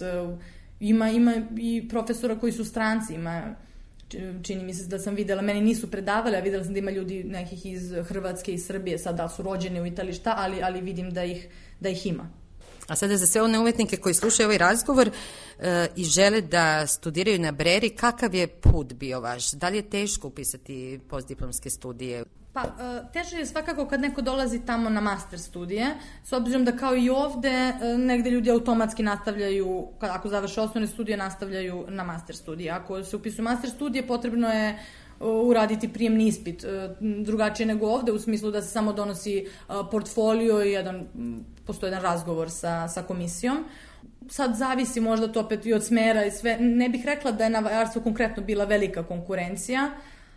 ima, ima i profesora koji su stranci, ima, čini mi se da sam videla, meni nisu predavali, a videla sam da ima ljudi nekih iz Hrvatske i Srbije, sad da su rođeni u Italiji šta, ali, ali vidim da ih, da ih ima. A sada za sve one umetnike koji slušaju ovaj razgovor e, i žele da studiraju na Breri, kakav je put bio vaš? Da li je teško upisati postdiplomske studije? Pa, teže je svakako kad neko dolazi tamo na master studije, s obzirom da kao i ovde negde ljudi automatski nastavljaju, ako završe osnovne studije, nastavljaju na master studije. Ako se upisuju master studije, potrebno je uraditi prijemni ispit, drugačije nego ovde, u smislu da se samo donosi portfolio i jedan, postoji jedan razgovor sa, sa komisijom. Sad zavisi možda to opet i od smera i sve. Ne bih rekla da je na vajarstvu konkretno bila velika konkurencija,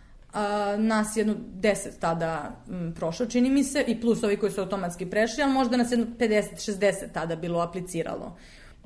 Uh, nas jedno deset tada m, prošlo, čini mi se, i plus ovi koji su automatski prešli, ali možda nas jedno pedeset šezdeset tada bilo apliciralo.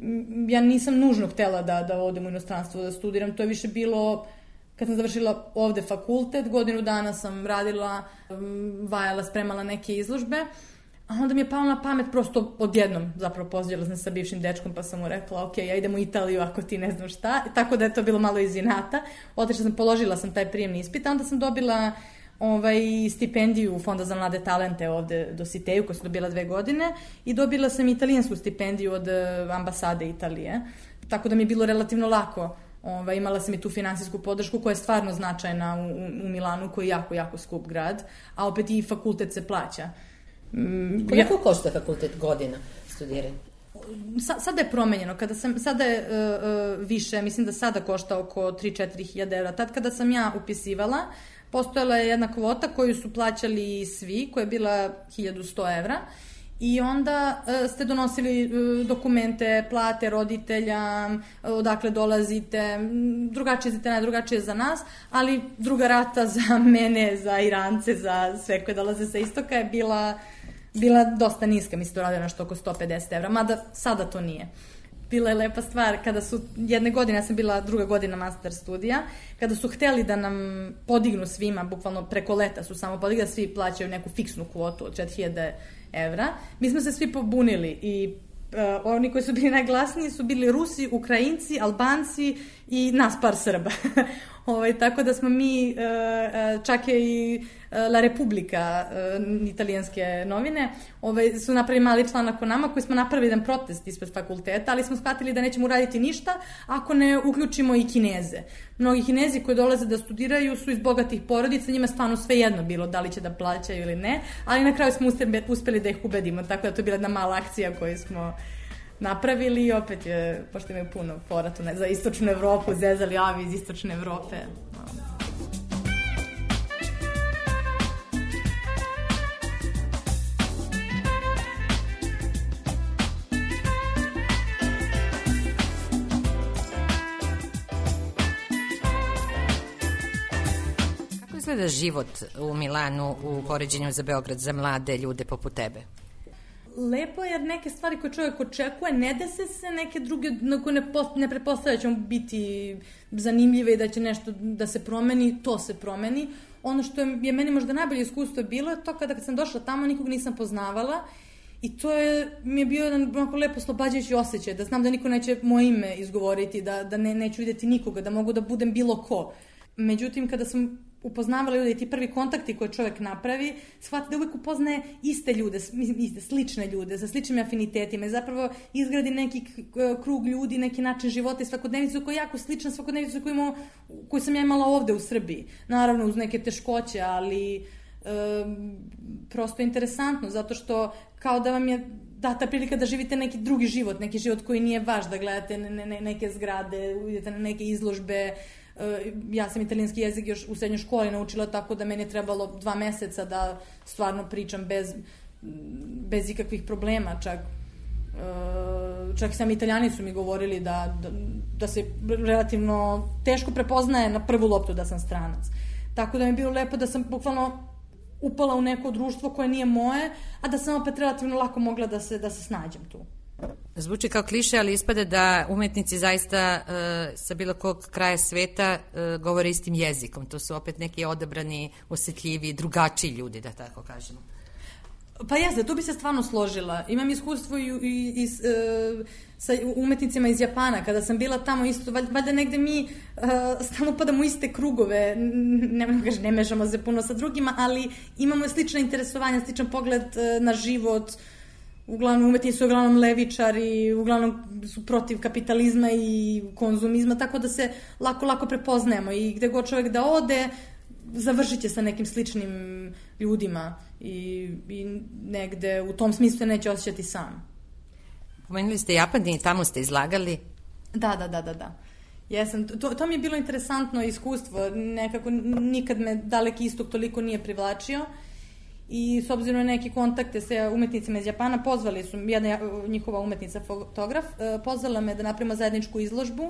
M, ja nisam nužno htela da, da odem u inostranstvo da studiram, to je više bilo kad sam završila ovde fakultet, godinu dana sam radila, m, vajala, spremala neke izložbe, a onda mi je palo na pamet prosto odjednom, zapravo pozdravila sam sa bivšim dečkom pa sam mu rekla ok, ja idem u Italiju ako ti ne znam šta, tako da je to bilo malo iz inata. Otišla sam, položila sam taj prijemni ispit, a onda sam dobila ovaj, stipendiju Fonda za mlade talente ovde do Siteju, koju sam dobila dve godine, i dobila sam italijansku stipendiju od ambasade Italije, tako da mi je bilo relativno lako. Ovaj, imala sam i tu finansijsku podršku koja je stvarno značajna u, u, u Milanu, koji je jako, jako skup grad, a opet i fakultet se plaća. Koliko ja, košta fakultet godina studiranja? Sa, sada je promenjeno, kada sam, sada je uh, uh, više, mislim da sada košta oko tri do četiri hiljade evra. Tad kada sam ja upisivala, postojala je jedna kvota koju su plaćali svi, koja je bila hiljadu sto evra, i onda uh, ste donosili uh, dokumente, plate roditelja, uh, odakle dolazite, drugačije za te, najdrugačije za nas, ali druga rata za mene, za Irance, za sve koje dolaze sa istoka je bila, bila dosta niska, mislim da radila nešto oko sto pedeset evra, mada sada to nije. Bila je lepa stvar, kada su, jedne godine, ja sam bila druga godina master studija, kada su hteli da nam podignu svima, bukvalno preko leta su samo podigli, da svi plaćaju neku fiksnu kvotu od četiri hiljade evra, mi smo se svi pobunili i uh, oni koji su bili najglasniji su bili Rusi, Ukrajinci, Albanci i nas par Srba. Ovaj, tako da smo mi, uh, čak je i uh, La Repubblica, uh, italijanske novine, ovaj, su napravili mali članak o nama koji smo napravili jedan protest ispred fakulteta, ali smo shvatili da nećemo uraditi ništa ako ne uključimo i Kineze. Mnogi Kinezi koji dolaze da studiraju su iz bogatih porodica, njima stvarno sve jedno bilo da li će da plaćaju ili ne, ali na kraju smo uspeli da ih ubedimo, tako da to je bila jedna mala akcija koju smo napravili i opet je, pošto imaju puno poratu za istočnu Evropu, zezali ovi iz istočne Evrope. Kako izgleda život u Milanu u poređenju za Beograd za mlade ljude poput tebe? Lepo je jer neke stvari koje čovjek očekuje ne dese se, neke druge na koje ne, post, ne pretpostavlja da će biti zanimljive i da će nešto da se promeni, to se promeni. Ono što je, je meni možda najbolje iskustvo bilo je to kada kad sam došla tamo nikog nisam poznavala I to je, mi je bio jedan onako lepo oslobađajući osjećaj, da znam da niko neće moje ime izgovoriti, da, da ne, neću vidjeti nikoga, da mogu da budem bilo ko. Međutim, kada sam upoznavala ljude i ti prvi kontakti koje čovjek napravi, shvati da uvijek upoznaje iste ljude, iste, slične ljude, sa sličnim afinitetima i zapravo izgradi neki krug ljudi, neki način života i svakodnevicu koji je jako sličan svakodnevicu koju, imao, koju sam ja imala ovde u Srbiji. Naravno uz neke teškoće, ali e, prosto interesantno, zato što kao da vam je data prilika da živite neki drugi život, neki život koji nije vaš, da gledate ne, ne, neke zgrade, idete na neke izložbe. Ja sam italijanski jezik još u srednjoj školi naučila, tako da meni je trebalo dva meseca da stvarno pričam bez, bez ikakvih problema. Čak, čak sami Italijani su mi govorili da, da, da se relativno teško prepoznaje na prvu loptu da sam stranac. Tako da mi je bilo lepo da sam bukvalno upala u neko društvo koje nije moje, a da sam opet relativno lako mogla da se, da se snađem tu. Zvuči kao kliše, ali ispada da umetnici zaista uh, sa bilo kog kraja sveta uh, govore istim jezikom. To su opet neki odabrani, osjetljivi, drugačiji ljudi, da tako kažemo. Pa jeste, tu bi se stvarno složila. Imam iskustvo i, i, i uh, sa umetnicima iz Japana. Kada sam bila tamo isto, valjda negde mi uh, stalno upadamo u iste krugove, ne, ne, ne mežamo se puno sa drugima, ali imamo slična interesovanja, sličan pogled uh, na život. Uglavnom, umetnici su uglavnom levičari, uglavnom su protiv kapitalizma i konzumizma, tako da se lako, lako prepoznajemo i gde god čovjek da ode, završit će sa nekim sličnim ljudima i, i negde u tom smislu se neće osjećati sam. Pomenuli ste Japan i tamo ste izlagali? Da, da, da, da, da. Jesam, to, to mi je bilo interesantno iskustvo, nekako nikad me Daleki istok toliko nije privlačio. I s obzirom na neke kontakte sa umetnicima iz Japana, pozvali su, jedna njihova umetnica, fotograf, pozvala me da napravimo zajedničku izložbu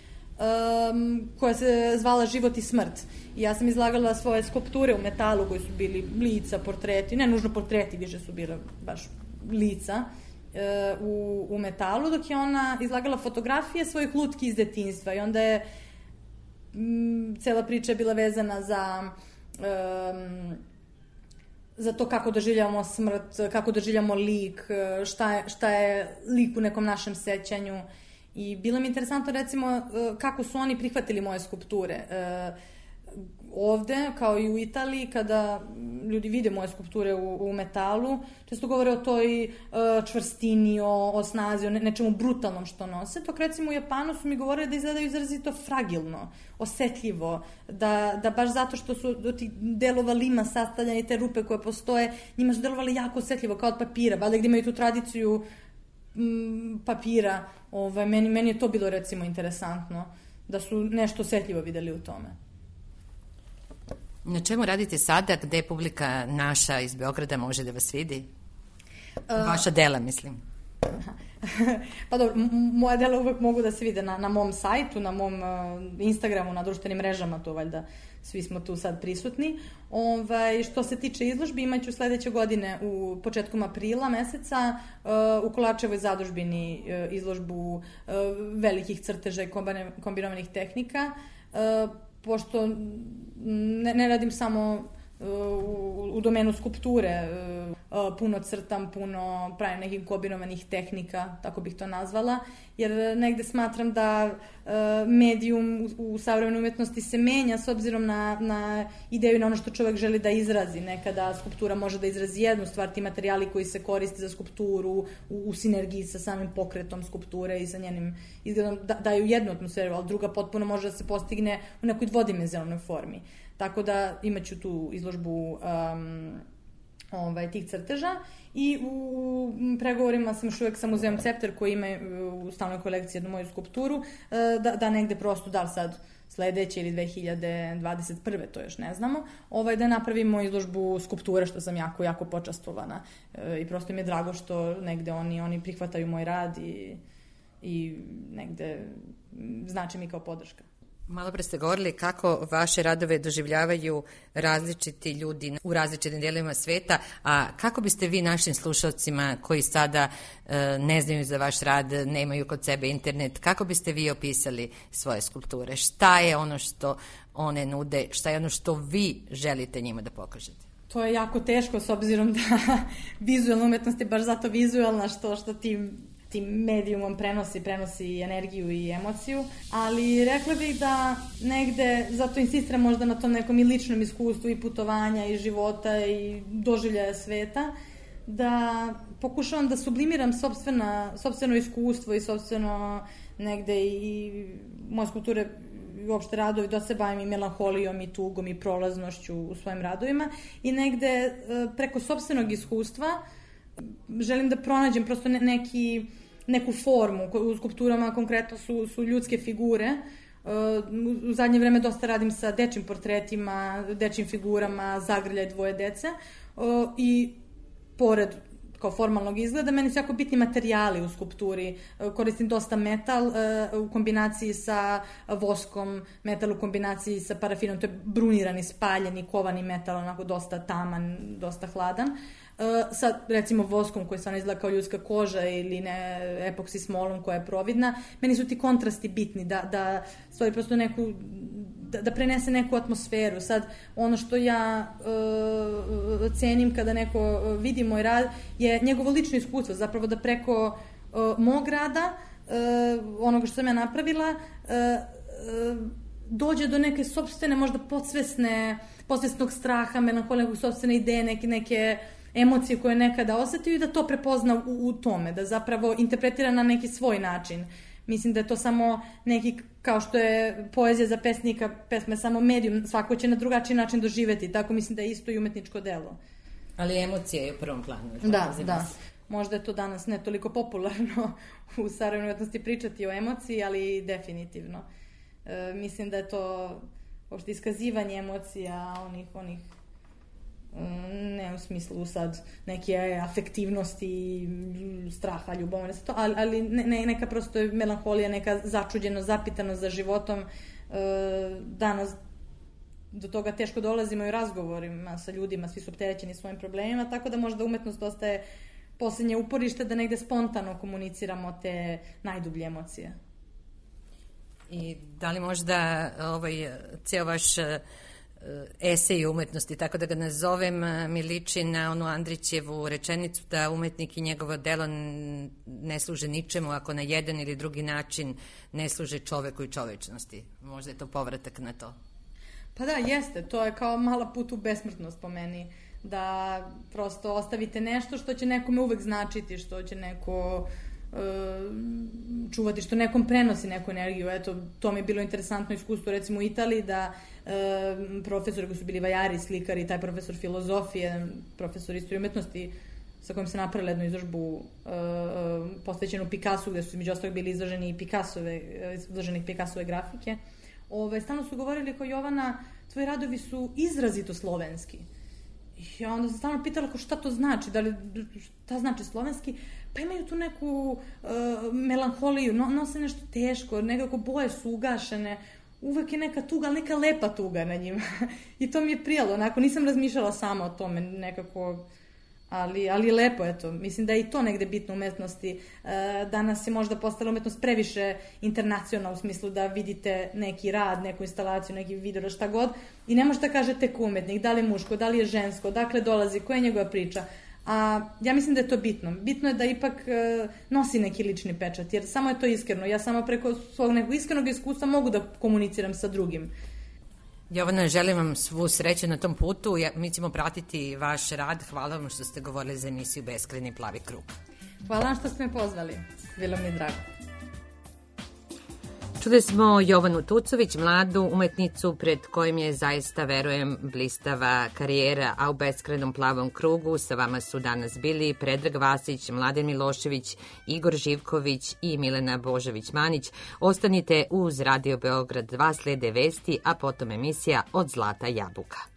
um, koja se zvala Život i smrt. I ja sam izlagala svoje skulpture u metalu koji su bili lica, portreti, ne nužno portreti, više su bile baš lica uh, u, u metalu, dok je ona izlagala fotografije svojih lutki iz detinjstva. I onda je m, cela priča je bila vezana za... Um, za to kako doživljamo smrt, kako doživljamo lik, šta je, šta je lik u nekom našem sećanju. I bilo mi interesantno recimo kako su oni prihvatili moje skulpture. Ovde, kao i u Italiji, kada ljudi vide moje skulpture u, u metalu, često govore o toj uh, čvrstini, o, o snazi, o ne, nečemu brutalnom što nose. Dok recimo u Japanu su mi govorili da izgledaju izrazito fragilno, osetljivo, da, da baš zato što su do tih delova lima sastavljene i te rupe koje postoje, njima su delovali jako osetljivo, kao od papira, valjda gde imaju tu tradiciju m, papira. Ovaj, meni, meni je to bilo recimo interesantno, da su nešto osetljivo videli u tome. Na čemu radite sada, gde publika naša iz Beograda može da vas vidi? Vaša dela, mislim. Pa dobro, moja dela uvek mogu da se vide na, na mom sajtu, na mom Instagramu, na društvenim mrežama, to valjda svi smo tu sad prisutni. Ovaj, što se tiče izložbi, imaću sledeće godine u početkom aprila meseca uh, u Kolačevoj zadužbini uh, izložbu uh, velikih crteža i kombinovanih tehnika. Uh, pošto ne, ne radim samo u, u domenu skulpture, puno crtam, puno pravim nekih kombinovanih tehnika, tako bih to nazvala, jer negde smatram da medijum u, u savremenoj umetnosti se menja s obzirom na, na ideju, na ono što čovjek želi da izrazi. Nekada skulptura može da izrazi jednu stvar, ti materijali koji se koriste za skulpturu u, u sinergiji sa samim pokretom skulpture i sa njenim izgledom da, daju jednu atmosferu, ali druga potpuno može da se postigne u nekoj dvodimenzionalnoj formi. Tako da imaću tu izložbu um, ovaj, tih crteža i u pregovorima sam još uvek sa muzejom Cepter koji ima u stalnoj kolekciji jednu moju skulpturu da, da negde prosto, da li sad sledeće ili dve hiljade dvadeset prve, to još ne znamo, ovaj, da napravimo izložbu skulpture, što sam jako, jako počastvovana e, i prosto mi je drago što negde oni, oni prihvataju moj rad i, i negde znači mi kao podrška. Malo pre ste govorili kako vaše radove doživljavaju različiti ljudi u različitim dijelovima sveta, a kako biste vi našim slušalcima koji sada e, ne znaju za vaš rad, nemaju kod sebe internet, kako biste vi opisali svoje skulpture? Šta je ono što one nude, šta je ono što vi želite njima da pokažete? To je jako teško s obzirom da vizualna umetnost je baš zato vizualna što, što tim, tim medijumom prenosi, prenosi energiju i emociju, ali rekla bih da negde, zato insistiram možda na tom nekom i ličnom iskustvu i putovanja i života i doživljaja sveta, da pokušavam da sublimiram sopstvena, sopstveno iskustvo i sopstveno negde i moje skulpture i uopšte radovi, da se bavim i melanholijom i tugom i prolaznošću u svojim radovima i negde preko sopstvenog iskustva želim da pronađem prosto neki, neku formu. U skulpturama konkretno su, su ljudske figure. U zadnje vreme dosta radim sa dečim portretima, dečim figurama, zagrljaj dvoje dece i pored kao formalnog izgleda, meni su jako bitni materijali u skulpturi. Koristim dosta metal u kombinaciji sa voskom, metal u kombinaciji sa parafinom, to je brunirani, spaljeni, kovani metal, onako dosta taman, dosta hladan. Sa, recimo, voskom koji stvarno izgleda kao ljudska koža ili ne, epoksi smolom koja je providna. Meni su ti kontrasti bitni, da, da stvori prosto neku, da, da prenese neku atmosferu. Sad, ono što ja uh, cenim kada neko vidi moj rad je njegovo lično iskustvo, zapravo da preko uh, mog rada, uh, onoga što sam ja napravila, uh, uh, dođe do neke sopstvene, možda podsvesne, podsvesnog straha, melanholije, nekog sopstvene ideje, neke, neke emocije koje nekada osetio i da to prepozna u, u tome, da zapravo interpretira na neki svoj način. Mislim da je to samo neki, kao što je poezija za pesnika, pesma je samo medijum, svako će na drugačiji način doživeti, tako mislim da je isto i umetničko delo. Ali emocija je u prvom planu. Da, da. Možda je to danas ne toliko popularno u savremenoj umetnosti pričati o emociji, ali definitivno. E, mislim da je to uopšte iskazivanje emocija, onih, onih ne u smislu sad neke afektivnosti, straha, ljubomore, ali, ali ne, neka prosto melanholija, neka začuđenost, zapitanost za životom. E, danas do toga teško dolazimo i u razgovorima sa ljudima, svi su opterećeni svojim problemima, tako da možda umetnost ostaje poslednje uporište da negde spontano komuniciramo te najdublje emocije. I da li možda ovaj, ceo vaš esej umetnosti, tako da ga nazovem, mi liči na onu Andrićevu rečenicu da umetnik i njegovo delo ne služe ničemu ako na jedan ili drugi način ne služe čoveku i čovečnosti. Možda je to povratak na to. Pa da, jeste. To je kao mala put u besmrtnost po meni. Da prosto ostavite nešto što će nekome uvek značiti, što će neko čuvati, što nekom prenosi neku energiju. Eto, to mi je bilo interesantno iskustvo recimo u Italiji, da e, profesori koji su bili vajari, slikari, taj profesor filozofije, profesor istorije umetnosti sa kojim se napravila jednu izložbu e, posvećenu Picassu, gde su među ostalog bili izloženi i Picassove, izloženi Picassove grafike. Ove, stalno su govorili kao Jovana, tvoji radovi su izrazito slovenski. I onda sam stalno pitala ko šta to znači, da li, šta znači slovenski, pa imaju tu neku uh, melanholiju, no, nose nešto teško, nekako boje su ugašene, uvek je neka tuga, ali neka lepa tuga na njima. I to mi je prijalo, onako, nisam razmišljala sama o tome, nekako, ali, ali lepo, eto. Mislim da je i to negde bitno u umetnosti. Uh, danas je možda postala umetnost previše internacionalna u smislu da vidite neki rad, neku instalaciju, neki video, šta god, i ne možete da kažete tek umetnik, da li je muško, da li je žensko, dakle dolazi, koja je njegova priča. A ja mislim da je to bitno. Bitno je da ipak e, nosi neki lični pečat, jer samo je to iskreno. Ja samo preko svog nekog iskrenog iskustva mogu da komuniciram sa drugim. Jovana, želim vam svu sreću na tom putu. Ja, mi ćemo pratiti vaš rad. Hvala vam što ste govorili za emisiju Beskrajni plavi krug. Hvala vam što ste me pozvali. Bilo mi je drago. Čuli smo Jovanu Tucović, mladu umetnicu pred kojim je zaista, verujem, blistava karijera, a u Beskrajnom plavom krugu sa vama su danas bili Predrag Vasić, Mladen Milošević, Igor Živković i Milena Božović-Manić. Ostanite uz Radio Beograd dva, slede vesti, a potom emisija Od zlata jabuka.